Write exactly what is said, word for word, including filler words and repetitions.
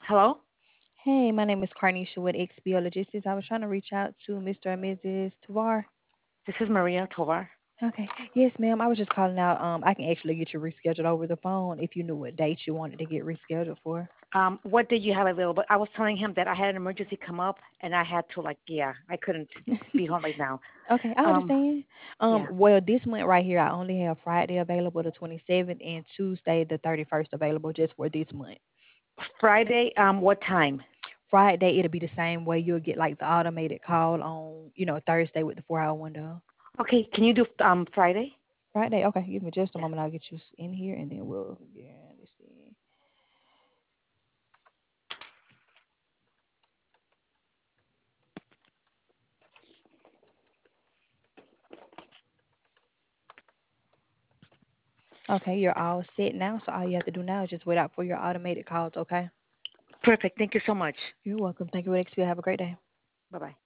Hello, Hey, my name is Carnisha with X B O Logistics. I was trying to reach out to Mister and Missus Tavar. this is Maria Tovar. Okay. Yes, ma'am. I was just calling out. Um, I can actually get you rescheduled over the phone if you knew what date you wanted to get rescheduled for. Um, what did you have available? I was telling him that I had an emergency come up and I had to like, yeah, I couldn't be home right now. Okay, I Um, understand. Um, yeah, well, this month right here, I only have Friday available, the twenty-seventh, and Tuesday, the thirty-first, available just for this month. Friday. Um, what time? Friday, it'll be the same way. You'll get like the automated call on, you know, Thursday with the four-hour window. Okay, can you do um Friday? Friday, okay. Give me just a Yeah. moment. I'll get you in here, and then we'll yeah, let's see. Okay, you're all set now. So all you have to do now is just wait out for your automated calls. Okay. Perfect. Thank you so much. You're welcome. Thank you, X P. Have a great day. Bye bye.